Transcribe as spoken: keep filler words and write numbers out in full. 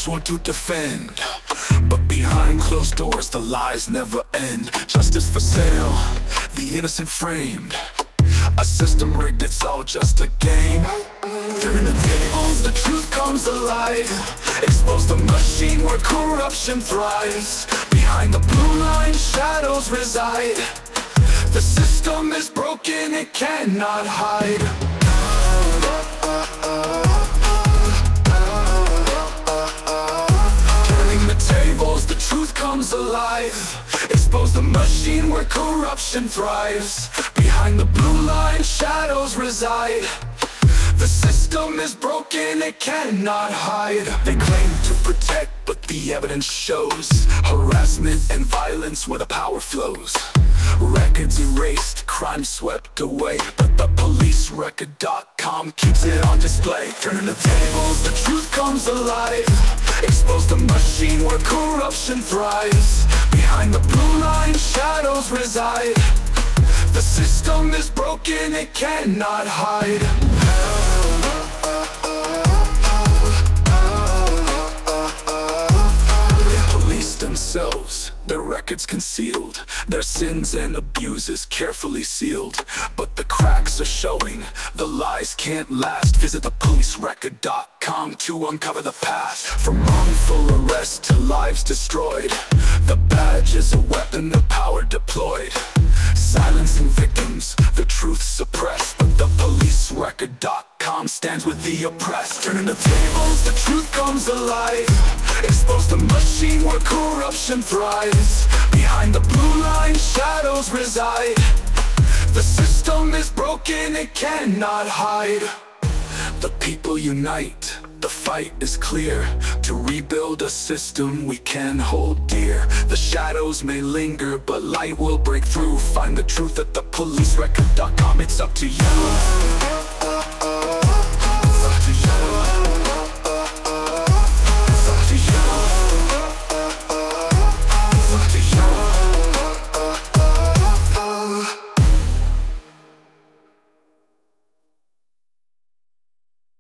sworn to defend. But behind closed doors the lies never end. Justice for sale, the innocent framed. A system rigged, it's all just a game. Turn the tables, the truth comes alive. Expose the machine where corruption thrives. Behind the blue line, shadows reside. The system is broken, it cannot hide. Turning the tables, the truth comes alive. Expose the machine where corruption thrives. Behind the blue line, shadows reside. The system is broken, it cannot hide. They claim to protect, but the evidence shows harassment and violence where the power flows. Records erased, crime swept away, but the police record dot com keeps it on display. Turn the tables, the truth comes alive. Expose the machine where corruption thrives. Behind the blue line, shadows reside. The system is broken, it cannot hide. Police themselves, their records concealed, their sins and abuses carefully sealed. But the cracks are showing, the lies can't last. Visit the police record dot com to uncover the past. From wrongful arrest to lives destroyed, the badge is a weapon, the power deployed. Silencing victims, the truth suppressed. But the police record dot com stands with the oppressed. Turning the tables, the truth comes alive. Expose the machine where corruption thrives. Behind the blue line, shadows reside. The system is broken, it cannot hide. The people unite, the fight is clear. To rebuild a system we can hold dear. The shadows may linger, but light will break through. Find the truth at the police record dot com, it's up to you.